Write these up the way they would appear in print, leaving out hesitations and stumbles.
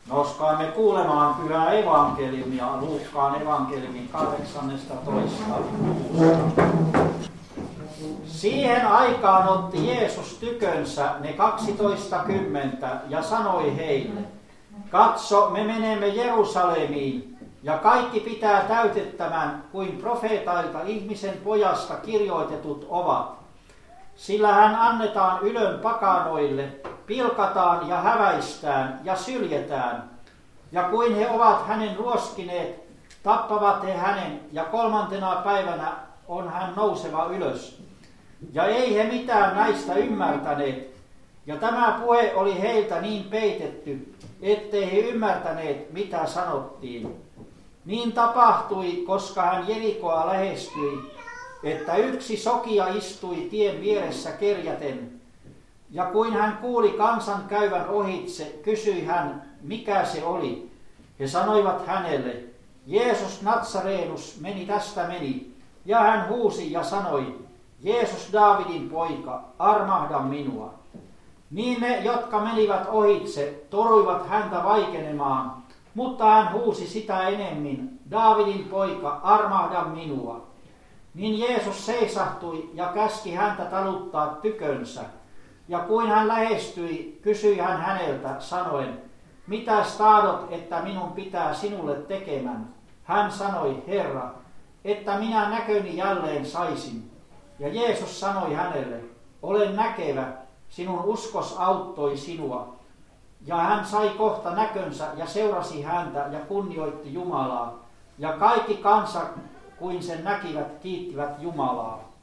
Noskaamme kuulemaan pyhää evankeliumia Luukkaan evankeliumin 18. luvusta. Siihen aikaan otti Jeesus tykönsä ne 12 ja sanoi heille, katso, me menemme Jerusalemiin, ja kaikki pitää täytettävän, kuin profeetailta ihmisen pojasta kirjoitetut ovat. Sillä hän annetaan ylön pakanoille, pilkataan ja häväistään ja syljetään. Ja kuin he ovat hänen ruoskineet, tappavat he hänen, ja 3. päivänä on hän nouseva ylös. Ja ei he mitään näistä ymmärtäneet. Ja tämä puhe oli heiltä niin peitetty, ettei he ymmärtäneet, mitä sanottiin. Niin tapahtui, koska hän Jerikoa lähestyi, että yksi sokija istui tien vieressä kerjäten. Ja kuin hän kuuli kansan käyvän ohitse, kysyi hän, mikä se oli. He sanoivat hänelle, Jeesus Natsareenus tästä meni. Ja hän huusi ja sanoi, Jeesus Daavidin poika, armahda minua. Niin ne, jotka menivät ohitse, toruivat häntä vaikenemaan, mutta hän huusi sitä enemmän, Daavidin poika, armahda minua. Niin Jeesus seisahtui ja käski häntä taluttaa tykönsä. Ja kuin hän lähestyi, kysyi hän häneltä, sanoen, mitäs tahdot, että minun pitää sinulle tekemään? Hän sanoi, Herra, että minä näköni jälleen saisin. Ja Jeesus sanoi hänelle, olen näkevä, sinun uskos auttoi sinua. Ja hän sai kohta näkönsä ja seurasi häntä ja kunnioitti Jumalaa. Ja kaikki kansa, kuin sen näkivät, kiittivät Jumalaa.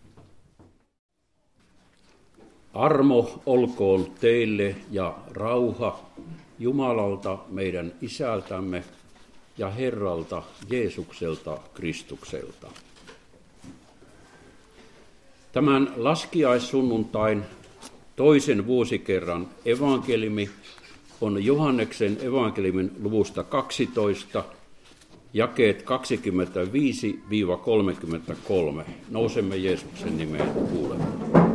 Armo olkoon teille ja rauha Jumalalta meidän Isältämme ja Herralta Jeesukselta Kristukselta. Tämän laskiaissunnuntain toisen vuosikerran evankeliumi on Johanneksen evankeliumin luvusta 12, jakeet 25-33. Nousemme Jeesuksen nimeen kuulemaan.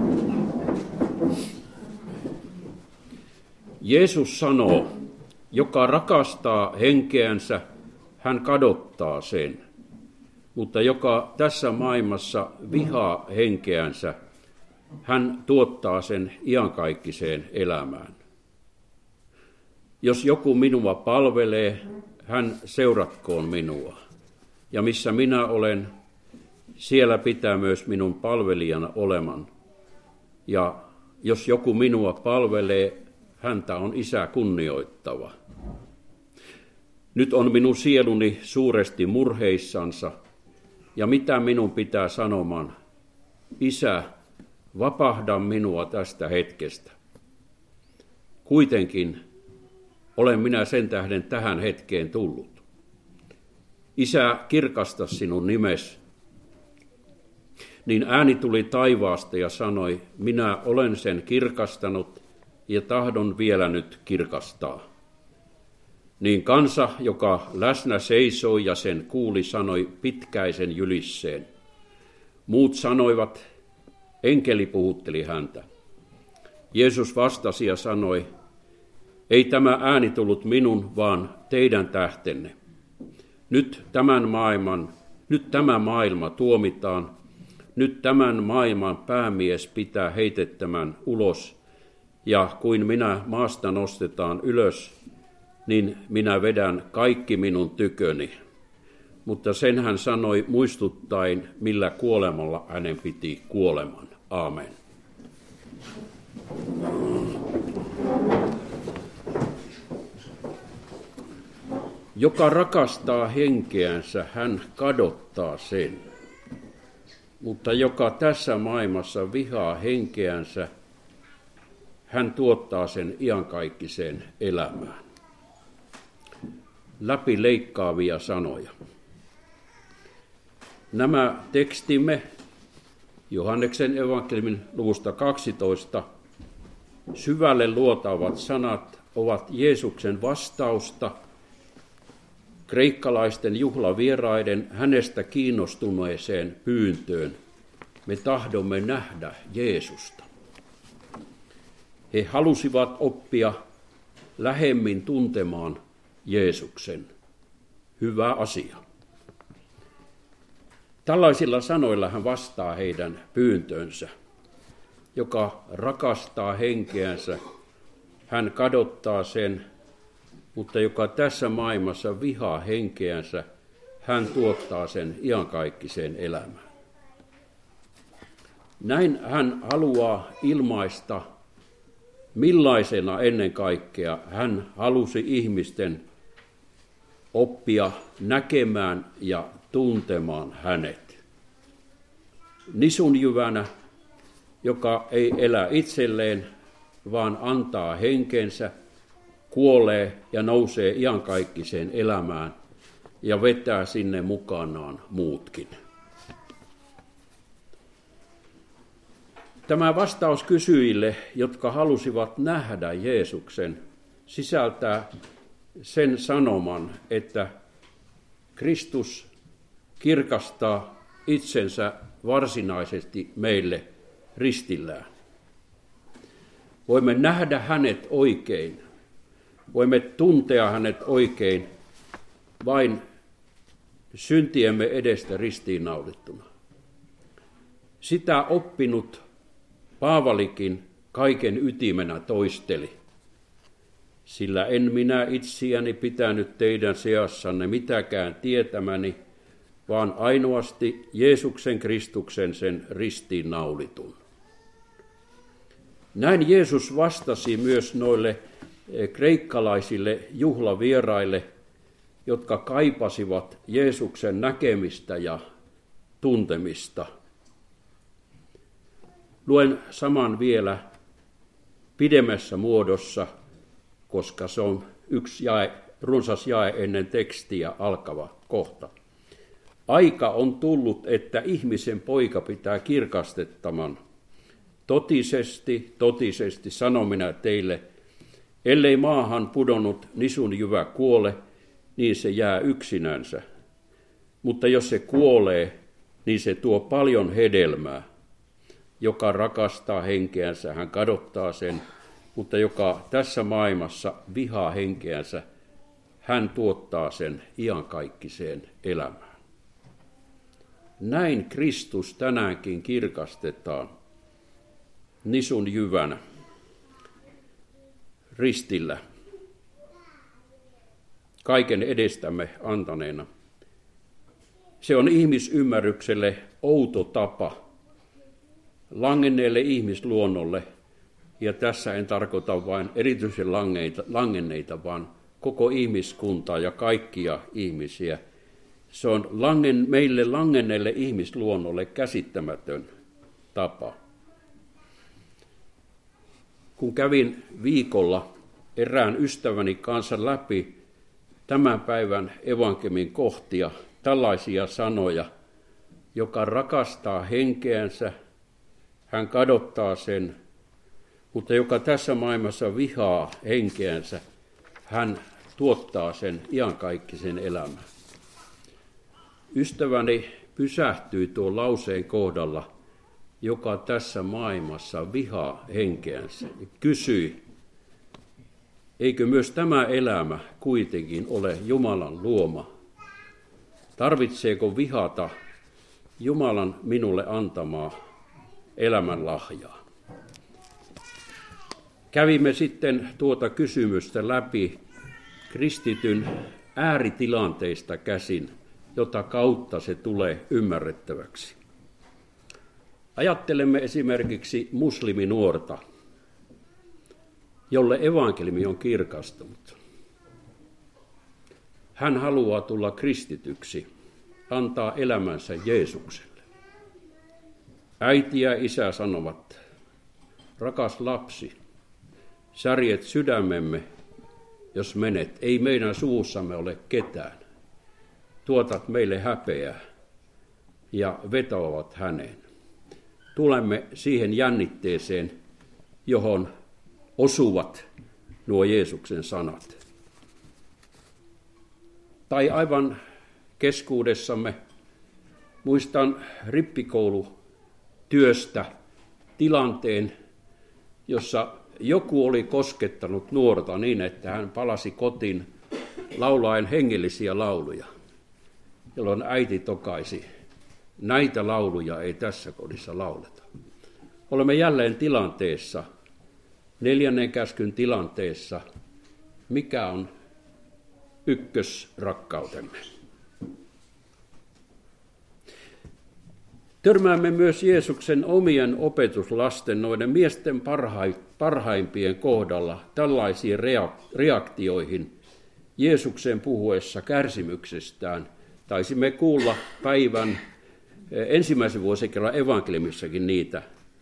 Jeesus sanoo, joka rakastaa henkeänsä, hän kadottaa sen, mutta joka tässä maailmassa vihaa henkeänsä, hän tuottaa sen iankaikkiseen elämään. Jos joku minua palvelee, hän seuratkoon minua, ja missä minä olen, siellä pitää myös minun palvelijana oleman. Ja jos joku minua palvelee, häntä on Isä kunnioittava. Nyt on minun sieluni suuresti murheissansa, ja mitä minun pitää sanomaan? Isä, vapahda minua tästä hetkestä. Kuitenkin olen minä sen tähden tähän hetkeen tullut. Isä, kirkasta sinun nimes. Niin ääni tuli taivaasta ja sanoi, minä olen sen kirkastanut ja tahdon vielä nyt kirkastaa. Niin kansa, joka läsnä seisoi ja sen kuuli, sanoi pitkäisen jylisseen. Muut sanoivat, enkeli puhutteli häntä. Jeesus vastasi ja sanoi, ei tämä ääni tullut minun, vaan teidän tähtenne. Nyt tämä maailma tuomitaan, nyt tämän maailman päämies pitää heitettämän ulos, ja kuin minä maasta nostetaan ylös, niin minä vedän kaikki minun tyköni. Mutta sen hän sanoi muistuttaen, millä kuolemalla hänen piti kuoleman. Aamen. Joka rakastaa henkeänsä, hän kadottaa sen. Mutta joka tässä maailmassa vihaa henkeänsä, hän tuottaa sen iankaikkiseen elämään. Läpileikkaavia sanoja. Nämä tekstimme Johanneksen evankeliumin luvusta 12 syvälle luotaavat sanat ovat Jeesuksen vastausta kreikkalaisten juhlavieraiden hänestä kiinnostuneeseen pyyntöön. Me tahdomme nähdä Jeesusta. He halusivat oppia lähemmin tuntemaan Jeesuksen. Hyvä asia. Tällaisilla sanoilla hän vastaa heidän pyyntöönsä. Joka rakastaa henkeänsä, hän kadottaa sen, mutta joka tässä maailmassa vihaa henkeänsä, hän tuottaa sen iankaikkiseen elämään. Näin hän haluaa ilmaista, millaisena ennen kaikkea hän halusi ihmisten oppia näkemään ja tuntemaan hänet. Nisunjyvänä, joka ei elä itselleen, vaan antaa henkensä, kuolee ja nousee iankaikkiseen elämään ja vetää sinne mukanaan muutkin. Tämä vastaus kysyjille, jotka halusivat nähdä Jeesuksen, sisältää sen sanoman, että Kristus kirkastaa itsensä varsinaisesti meille ristillään. Voimme nähdä hänet oikein, voimme tuntea hänet oikein vain syntiemme edestä ristiinnaulittuna. Sitä oppinut Paavalikin kaiken ytimenä toisteli. Sillä en minä itseäni pitänyt teidän seassanne mitäkään tietämäni, vaan ainoasti Jeesuksen Kristuksen sen ristiinnaulitun. Näin Jeesus vastasi myös noille kreikkalaisille juhlavieraille, jotka kaipasivat Jeesuksen näkemistä ja tuntemista. Luen saman vielä pidemmässä muodossa, koska se on yksi runsas jae ennen tekstiä alkava kohta. Aika on tullut, että ihmisen poika pitää kirkastettaman. Totisesti sanon minä teille, ellei maahan pudonnut nisun jyvä kuole, niin se jää yksinänsä. Mutta jos se kuolee, niin se tuo paljon hedelmää. Joka rakastaa henkeänsä, hän kadottaa sen, mutta joka tässä maailmassa vihaa henkeänsä, hän tuottaa sen iankaikkiseen elämään. Näin Kristus tänäänkin kirkastetaan nisun jyvänä ristillä kaiken edestämme antaneena. Se on ihmisymmärrykselle outo tapa langenneelle ihmisluonnolle, ja tässä en tarkoita vain erityisen langenneita, vaan koko ihmiskuntaa ja kaikkia ihmisiä. Se on meille langenneelle ihmisluonnolle käsittämätön tapa. Kun kävin viikolla erään ystäväni kanssa läpi tämän päivän evankeliumin kohtia, tällaisia sanoja, joka rakastaa henkeänsä, hän kadottaa sen, mutta joka tässä maailmassa vihaa henkeänsä, hän tuottaa sen iankaikkisen elämän. Ystäväni pysähtyi tuon lauseen kohdalla, joka tässä maailmassa vihaa henkeänsä, ja kysyi, eikö myös tämä elämä kuitenkin ole Jumalan luoma? Tarvitseeko vihata Jumalan minulle antamaa elämän lahjaa? Kävimme sitten tuota kysymystä läpi kristityn ääritilanteista käsin, jota kautta se tulee ymmärrettäväksi. Ajattelemme esimerkiksi musliminuorta, jolle evankeliumi on kirkastunut. Hän haluaa tulla kristityksi, antaa elämänsä Jeesukselle. Äiti ja isä sanovat, rakas lapsi, särjet sydämemme, jos menet, ei meidän suussamme ole ketään. Tuotat meille häpeää ja vetoavat häneen. Tulemme siihen jännitteeseen, johon osuvat nuo Jeesuksen sanat. Tai aivan keskuudessamme muistan rippikoulutyöstä tilanteen, jossa joku oli koskettanut nuorta niin, että hän palasi kotiin laulaen hengellisiä lauluja, jolloin äiti tokaisi, näitä lauluja ei tässä kodissa lauleta. Olemme jälleen tilanteessa, 4. käskyn tilanteessa, mikä on ykkösrakkautemme. Törmäämme myös Jeesuksen omien opetuslasten, noiden miesten parhaimpien kohdalla tällaisiin reaktioihin Jeesuksen puhuessa kärsimyksestään. Taisimme kuulla päivän ensimmäisen vuosikerran evankeliumissakin niitä.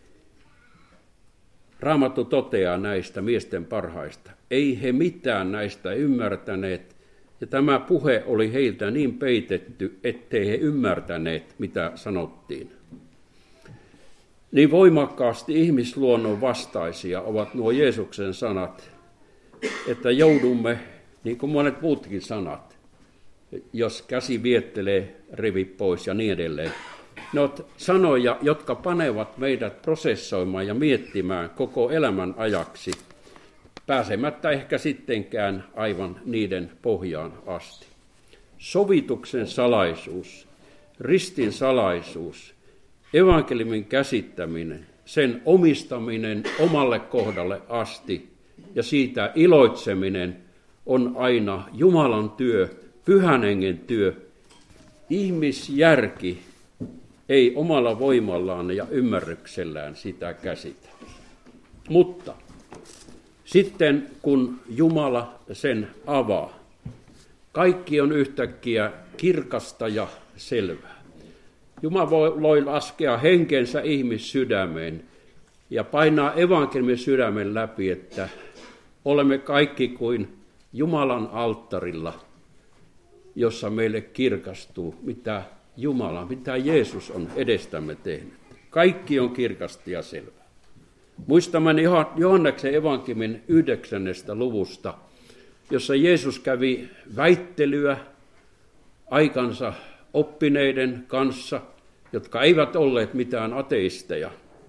Raamattu toteaa näistä miesten parhaista. Ei he mitään näistä ymmärtäneet, ja tämä puhe oli heiltä niin peitetty, ettei he ymmärtäneet, mitä sanottiin. Niin voimakkaasti ihmisluonnon vastaisia ovat nuo Jeesuksen sanat, että joudumme, niin kuin monet muutkin sanat, jos käsi viettelee, rivi pois ja niin edelleen. Ne ovat sanoja, jotka panevat meidät prosessoimaan ja miettimään koko elämän ajaksi, pääsemättä ehkä sittenkään aivan niiden pohjaan asti. Sovituksen salaisuus, ristin salaisuus, evankeliumin käsittäminen, sen omistaminen omalle kohdalle asti ja siitä iloitseminen on aina Jumalan työ, Pyhän Hengen työ. Ihmisjärki ei omalla voimallaan ja ymmärryksellään sitä käsitä. Mutta sitten kun Jumala sen avaa, kaikki on yhtäkkiä kirkasta ja selvää. Jumala voi laskea henkensä ihmissydämeen ja painaa evankeliumin sydämen läpi, että olemme kaikki kuin Jumalan alttarilla, jossa meille kirkastuu, mitä Jumala, mitä Jeesus on edestämme tehnyt. Kaikki on kirkasta ja selvää. Muistamme Johanneksen evankeliumin 9. luvusta, jossa Jeesus kävi väittelyä aikansa oppineiden kanssa, jotka eivät olleet mitään ateisteja.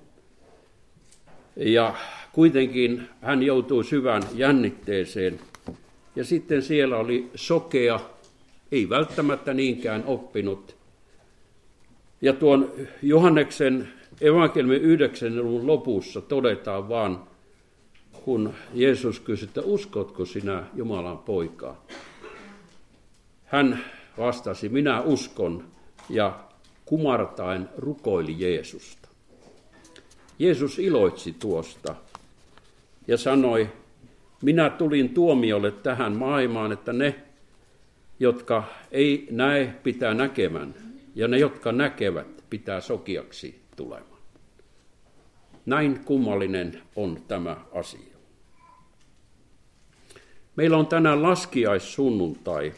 Ja kuitenkin hän joutui syvään jännitteeseen. Ja sitten siellä oli sokea, ei välttämättä niinkään oppinut. Ja tuon Johanneksen evankeliumin 9. luvun lopussa todetaan vaan, kun Jeesus kysyi, että uskotko sinä Jumalan poikaa? Hän vastasi, minä uskon, ja kumartaen rukoili Jeesusta. Jeesus iloitsi tuosta ja sanoi, minä tulin tuomiolle tähän maailmaan, että ne, jotka ei näe, pitää näkemään, ja ne, jotka näkevät, pitää sokeaksi tulemaan. Näin kummallinen on tämä asia. Meillä on tänään laskiaissunnuntai,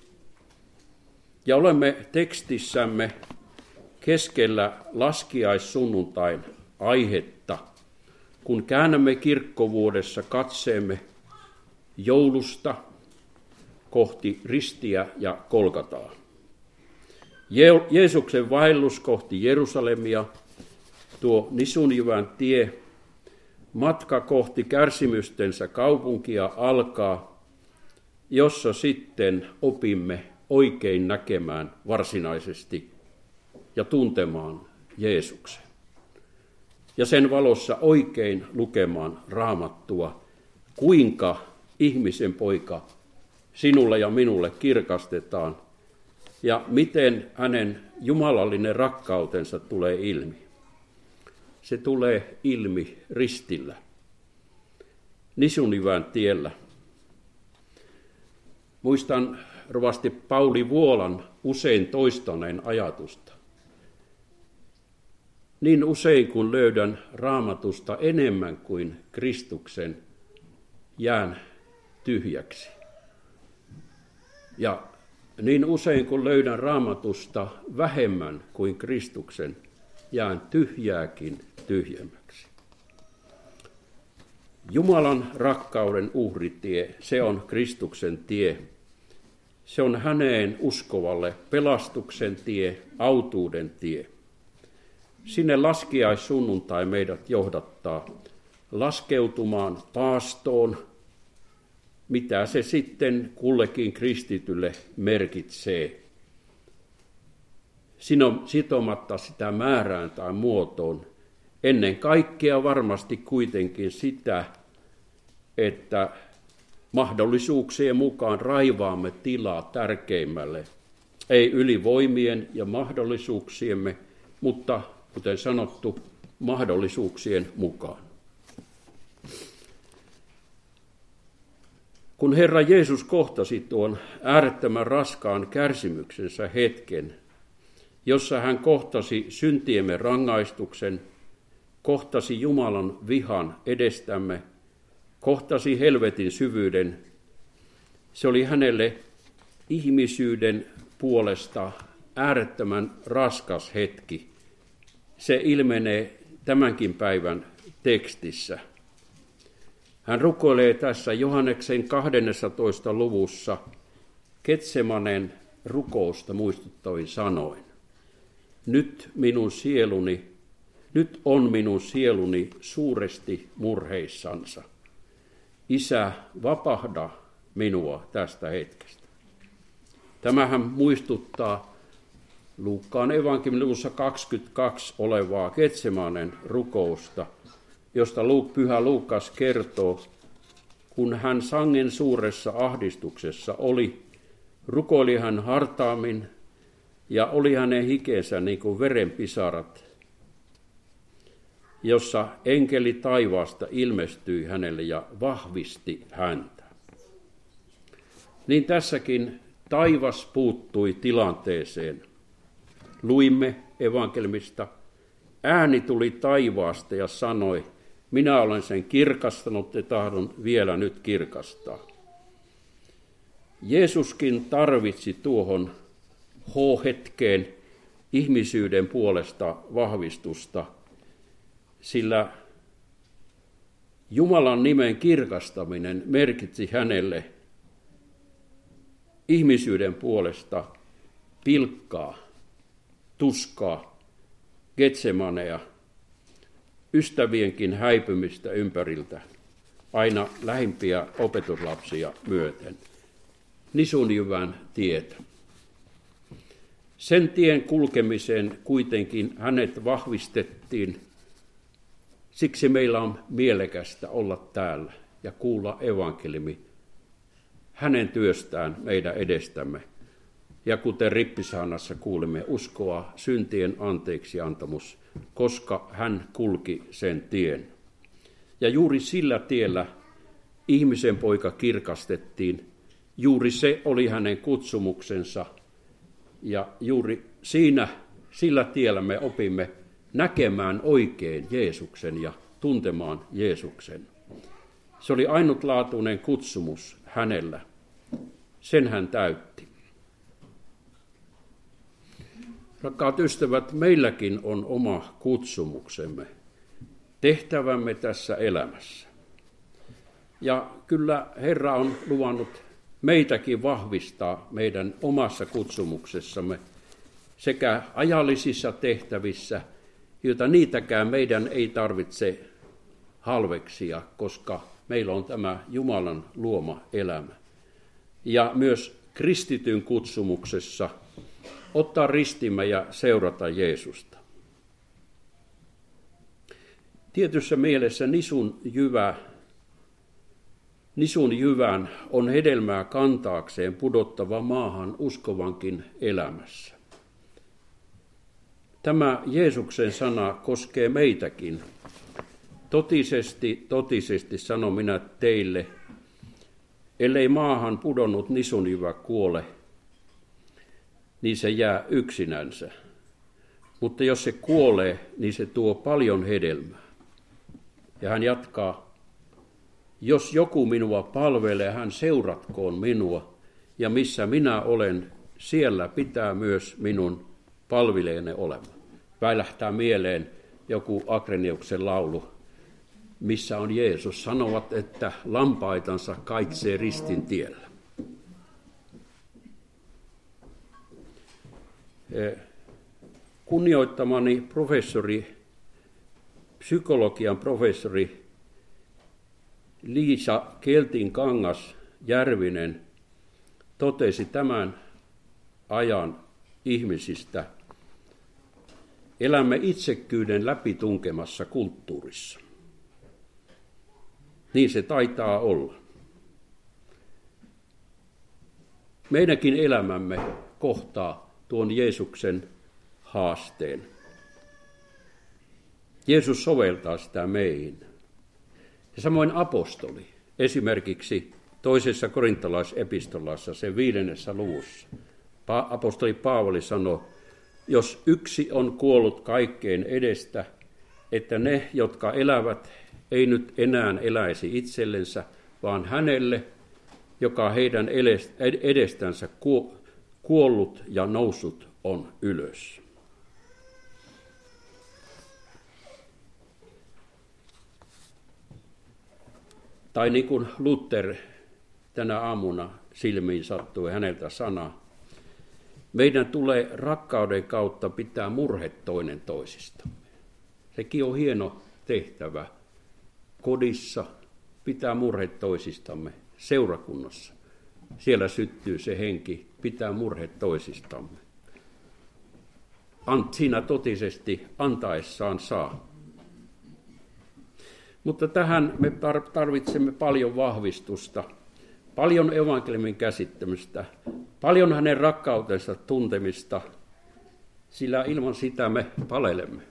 ja olemme tekstissämme keskellä laskiaissunnuntain aihetta, kun käännämme kirkkovuodessa katseemme joulusta kohti ristiä ja Golgataa. Jeesuksen vaellus kohti Jerusalemia, tuo Nisunjyvän tie, matka kohti kärsimystensä kaupunkia alkaa, jossa sitten opimme oikein näkemään varsinaisesti ja tuntemaan Jeesuksen. Ja sen valossa oikein lukemaan Raamattua, kuinka ihmisen poika sinulle ja minulle kirkastetaan ja miten hänen jumalallinen rakkautensa tulee ilmi. Se tulee ilmi ristillä, Nisunjyvän tiellä. Muistan rovasti Pauli Vuolan usein toistaneen ajatusta. Niin usein kun löydän Raamatusta enemmän kuin Kristuksen, jään tyhjäksi. Ja niin usein kun löydän Raamatusta vähemmän kuin Kristuksen, jään tyhjääkin tyhjemmäksi. Jumalan rakkauden uhritie, se on Kristuksen tie. Se on häneen uskovalle pelastuksen tie, autuuden tie. Sinne laskiaissunnuntai meidät johdattaa, laskeutumaan paastoon, mitä se sitten kullekin kristitylle merkitsee. Sitomatta sitä määrään tai muotoon, ennen kaikkea varmasti kuitenkin sitä, että mahdollisuuksien mukaan raivaamme tilaa tärkeimmälle, ei ylivoimien ja mahdollisuuksiemme, mutta kuten sanottu, mahdollisuuksien mukaan. Kun Herra Jeesus kohtasi tuon äärettömän raskaan kärsimyksensä hetken, jossa hän kohtasi syntiemme rangaistuksen, kohtasi Jumalan vihan edestämme, kohtasi helvetin syvyyden, se oli hänelle ihmisyyden puolesta äärettömän raskas hetki. Se ilmenee tämänkin päivän tekstissä. Hän rukoilee tässä Johanneksen 12. luvussa Getsemanen rukousta muistuttavin sanoin. Nyt on minun sieluni suuresti murheissansa. Isä, vapahda minua tästä hetkestä. Tämähän muistuttaa Luukkaan evankeliumissa 22 olevaa Getsemanen rukousta, josta pyhä Luukas kertoo, kun hän sangen suuressa ahdistuksessa oli, rukoili hän hartaammin ja oli hänen hikeensä niin kuin verenpisarat, jossa enkeli taivaasta ilmestyi hänelle ja vahvisti häntä. Niin tässäkin taivas puuttui tilanteeseen. Luimme evankeliumista, ääni tuli taivaasta ja sanoi, minä olen sen kirkastanut ja tahdon vielä nyt kirkastaa. Jeesuskin tarvitsi tuohon H-hetkeen ihmisyyden puolesta vahvistusta, sillä Jumalan nimen kirkastaminen merkitsi hänelle ihmisyyden puolesta pilkkaa, tuskaa, Getsemanea, ystävienkin häipymistä ympäriltä, aina lähimpiä opetuslapsia myöten, nisunjyvän tietä. Sen tien kulkemiseen kuitenkin hänet vahvistettiin, siksi meillä on mielekästä olla täällä ja kuulla evankeliumi hänen työstään meidän edestämme. Ja kuten rippisaarnassa kuulimme, uskoa syntien anteeksiantamus, koska hän kulki sen tien. Ja juuri sillä tiellä ihmisen poika kirkastettiin. Juuri se oli hänen kutsumuksensa. Ja juuri sillä tiellä me opimme näkemään oikein Jeesuksen ja tuntemaan Jeesuksen. Se oli ainutlaatuinen kutsumus hänellä. Sen hän täytti. Rakkaat ystävät, meilläkin on oma kutsumuksemme, tehtävämme tässä elämässä. Ja kyllä Herra on luvannut meitäkin vahvistaa meidän omassa kutsumuksessamme sekä ajallisissa tehtävissä, joita niitäkään meidän ei tarvitse halveksia, koska meillä on tämä Jumalan luoma elämä. Ja myös kristityn kutsumuksessa ottaa ristimme ja seurata Jeesusta. Tietyssä mielessä nisun jyvän on hedelmää kantaakseen pudottava maahan uskovankin elämässä. Tämä Jeesuksen sana koskee meitäkin. Totisesti sanon minä teille, ellei maahan pudonnut nisunjyvä kuole, niin se jää yksinänsä. Mutta jos se kuolee, niin se tuo paljon hedelmää. Ja hän jatkaa, jos joku minua palvelee, hän seuratkoon minua, ja missä minä olen, siellä pitää myös minun palvelijani olemaan. Väilähtää mieleen joku Agreniuksen laulu, missä on Jeesus. Sanovat, että lampaitansa kaitsee ristin tiellä. Kunnioittamani psykologian professori Liisa Keltin-Kangas Järvinen totesi tämän ajan ihmisistä: elämme itsekkyyden läpitunkemassa kulttuurissa. Niin se taitaa olla. Meidänkin elämämme kohtaa tuon Jeesuksen haasteen. Jeesus soveltaa sitä meihin. Ja samoin apostoli, esimerkiksi 2. korintolaisepistolassa, sen 5. luvussa. Apostoli Paavali sanoi, jos yksi on kuollut kaikkeen edestä, että ne, jotka elävät, ei nyt enää eläisi itsellensä, vaan hänelle, joka heidän edestänsä kuollut ja noussut on ylös. Tai niin kuin Luther tänä aamuna silmiin sattui häneltä sana, meidän tulee rakkauden kautta pitää murhe toinen toisistamme. Sekin on hieno tehtävä kodissa, pitää murhe toisistamme, seurakunnassa. Siellä syttyy se henki, pitää murhe toisistamme. Siinä totisesti antaessaan saa. Mutta tähän me tarvitsemme paljon vahvistusta, paljon evankeliumin käsittämistä, paljon hänen rakkautensa tuntemista, sillä ilman sitä me palelemme.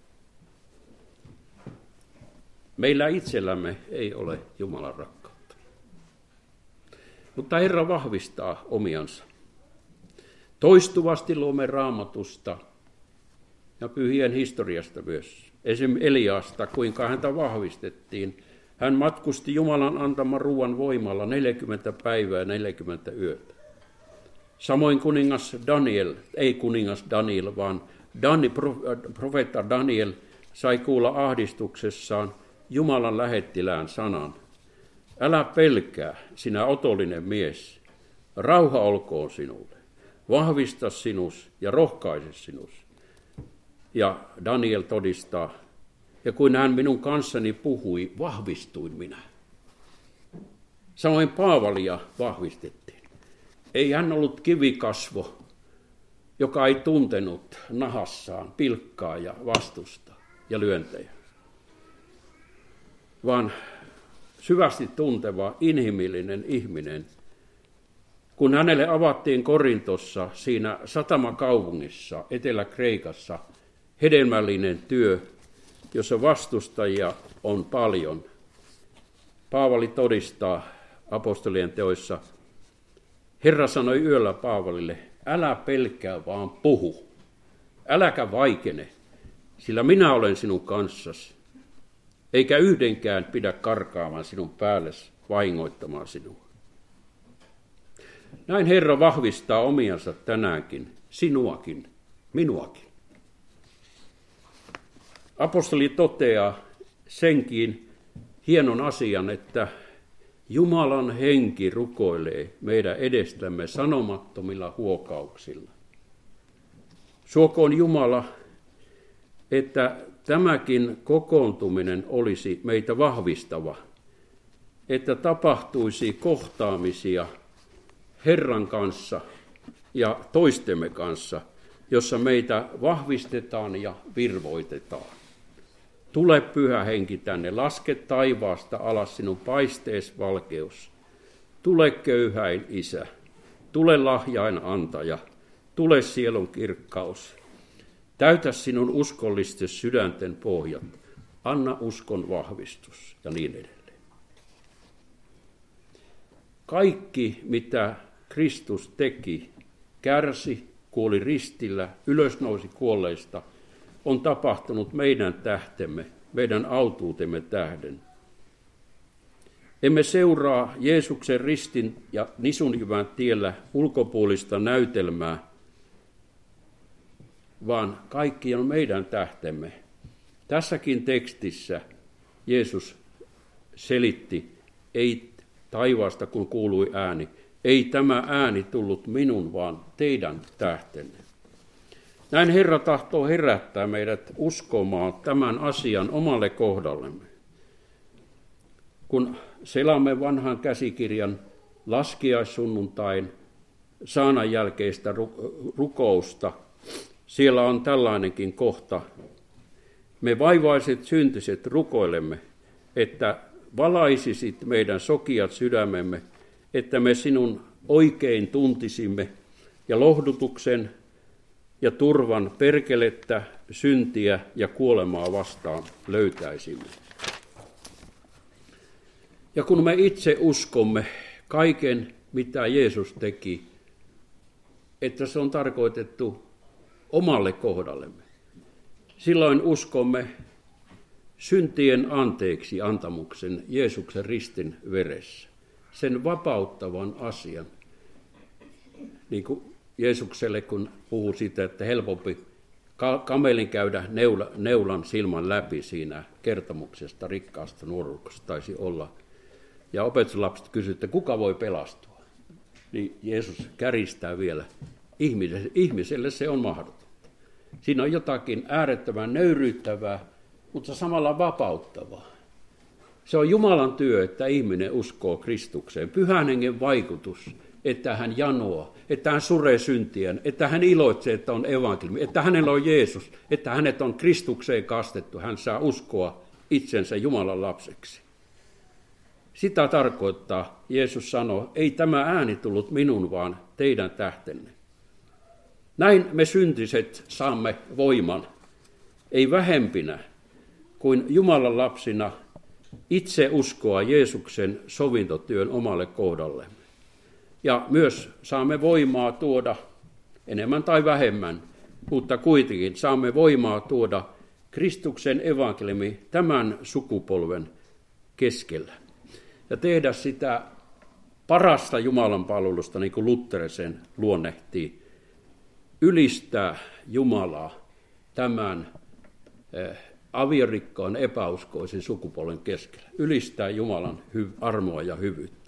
Meillä itsellämme ei ole Jumalan rakkautta. Mutta Herra vahvistaa omiansa. Toistuvasti luomme Raamatusta ja pyhien historiasta myös. Esimerkiksi Eliasta, kuinka häntä vahvistettiin. Hän matkusti Jumalan antaman ruuan voimalla 40 päivää ja 40 yötä. Samoin kuningas Daniel, ei kuningas Daniel, vaan profeetta Daniel sai kuulla ahdistuksessaan Jumalan lähettilään sanan. Älä pelkää, sinä otollinen mies, rauha olkoon sinulle, vahvista sinus ja rohkaise sinus. Ja Daniel todistaa, ja kun hän minun kanssani puhui, vahvistuin minä. Samoin Paavalia vahvistettiin. Ei hän ollut kivikasvo, joka ei tuntenut nahassaan pilkkaa ja vastusta ja lyöntejä, vaan syvästi tunteva, inhimillinen ihminen. Kun hänelle avattiin Korintossa, siinä satamakaupungissa, Etelä-Kreikassa, hedelmällinen työ, jossa vastustajia on paljon. Paavali todistaa apostolien teoissa, Herra sanoi yöllä Paavalille, älä pelkää, vaan puhu. Äläkä vaikene, sillä minä olen sinun kanssasi. Eikä yhdenkään pidä karkaamaan sinun päällesi, vahingoittamaan sinua. Näin Herra vahvistaa omiansa tänäänkin, sinuakin, minuakin. Apostoli toteaa senkin hienon asian, että Jumalan henki rukoilee meidän edestämme sanomattomilla huokauksilla. Suokoon Jumala, että tämäkin kokoontuminen olisi meitä vahvistava, että tapahtuisi kohtaamisia Herran kanssa ja toistemme kanssa, jossa meitä vahvistetaan ja virvoitetaan. Tule Pyhä Henki tänne, laske taivaasta alas sinun paistees valkeus. Tule köyhäin Isä, tule lahjain antaja, tule sielun kirkkaus. Täytä sinun uskollisten sydänten pohjat, anna uskon vahvistus ja niin edelleen. Kaikki, mitä Kristus teki, kärsi, kuoli ristillä, ylösnousi kuolleista, on tapahtunut meidän tähtemme, meidän autuutemme tähden. Emme seuraa Jeesuksen ristin ja nisunjyvän tiellä ulkopuolista näytelmää, vaan kaikki on meidän tähtemme. Tässäkin tekstissä Jeesus selitti, ei taivaasta kun kuului ääni, ei tämä ääni tullut minun, vaan teidän tähtenne. Näin Herra tahtoo herättää meidät uskomaan tämän asian omalle kohdallemme. Kun selamme vanhan käsikirjan laskiaissunnuntain saanan jälkeistä rukousta, siellä on tällainenkin kohta. Me vaivaiset syntiset rukoilemme, että valaisisit meidän sokiat sydämemme, että me sinun oikein tuntisimme ja lohdutuksen ja turvan perkelettä, syntiä ja kuolemaa vastaan löytäisimme. Ja kun me itse uskomme kaiken, mitä Jeesus teki, että se on tarkoitettu omalle kohdallemme, silloin uskomme syntien anteeksi antamuksen Jeesuksen ristin veressä, sen vapauttavan asian. Niin kuin Jeesukselle, kun puhuu siitä, että helpompi kamelin käydä neulan silman läpi siinä kertomuksesta, rikkaasta nuoruudesta taisi olla. Ja opetuslapset kysyivät, että kuka voi pelastua? Niin Jeesus käristää vielä. Ihmiselle se on mahdotonta. Siinä on jotakin äärettömän nöyryyttävää, mutta samalla vapauttavaa. Se on Jumalan työ, että ihminen uskoo Kristukseen. Pyhän hengen vaikutus, että hän janoaa, että hän suree syntien, että hän iloitsee, että on evankeliumi, että hänellä on Jeesus, että hänet on Kristukseen kastettu. Hän saa uskoa itsensä Jumalan lapseksi. Sitä tarkoittaa, Jeesus sanoo, ei tämä ääni tullut minun, vaan teidän tähtenne. Näin me syntiset saamme voiman, ei vähempinä kuin Jumalan lapsina itse uskoa Jeesuksen sovintotyön omalle kohdallemme. Ja myös saamme voimaa tuoda, enemmän tai vähemmän, mutta kuitenkin saamme voimaa tuoda Kristuksen evankeliumi tämän sukupolven keskellä. Ja tehdä sitä parasta Jumalan palvelusta, niin kuin Luther sen luonnehtii, ylistää Jumalaa tämän aviorikkoon epäuskoisen sukupolven keskellä. Ylistää Jumalan armoa ja hyvyyttä.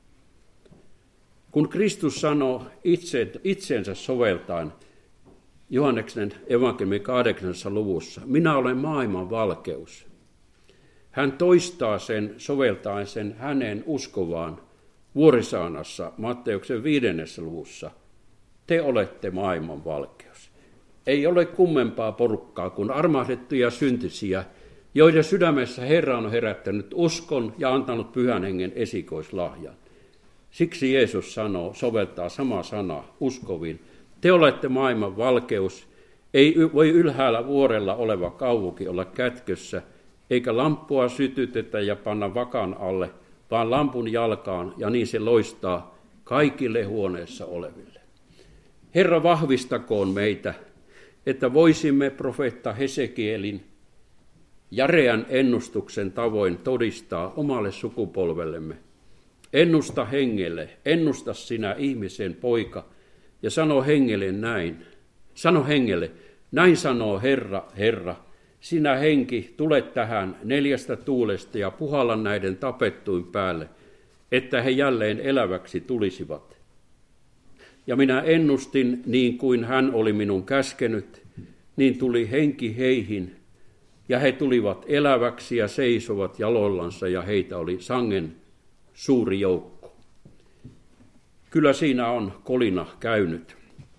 Kun Kristus sanoo itsensä soveltaen Johanneksen evankeliumin 8. luvussa, minä olen maailman valkeus. Hän toistaa sen soveltaen sen hänen uskovaan vuorisaanassa Matteuksen 5. luvussa. Te olette maailman valkeus. Ei ole kummempaa porukkaa kuin armahdettuja syntisiä, joiden sydämessä Herra on herättänyt uskon ja antanut Pyhän Hengen esikoislahjan. Siksi Jeesus soveltaa samaa sanaa uskoviin. Te olette maailman valkeus. Ei voi ylhäällä vuorella oleva kaupunki olla kätkössä, eikä lamppua sytytetä ja panna vakan alle, vaan lampun jalkaan, ja niin se loistaa kaikille huoneessa oleville. Herra, vahvistakoon meitä, että voisimme profeetta Hesekielin järeän ennustuksen tavoin todistaa omalle sukupolvellemme. Ennusta hengelle, ennusta sinä ihmisen poika, ja sano hengelle näin. Sano hengelle, näin sanoo Herra, Herra, sinä henki, tule tähän 4 tuulesta ja puhalla näiden tapettuin päälle, että he jälleen eläväksi tulisivat. Ja minä ennustin niin kuin hän oli minun käskenyt, niin tuli henki heihin, ja he tulivat eläväksi ja seisovat jaloillansa, ja heitä oli sangen suuri joukko. Kyllä siinä on kolina käynyt.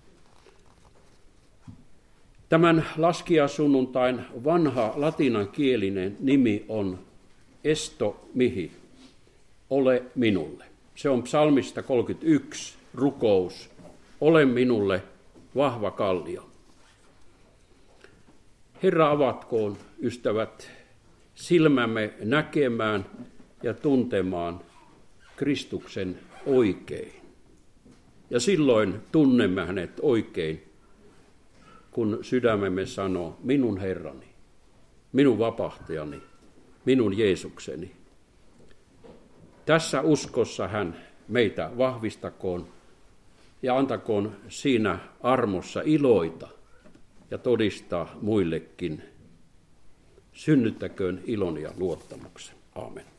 Tämän laskiaissunnuntain vanha latinankielinen nimi on esto mihi, ole minulle. Se on psalmista 31, rukous, ole minulle vahva kallio. Herra, avatkoon, ystävät, silmämme näkemään ja tuntemaan Kristuksen oikein. Ja silloin tunnemme hänet oikein, kun sydämemme sanoo, minun Herrani, minun vapahtajani, minun Jeesukseni. Tässä uskossa hän meitä vahvistakoon ja antakoon siinä armossa iloita ja todistaa muillekin. Synnyttäköön ilon ja luottamuksen. Aamen.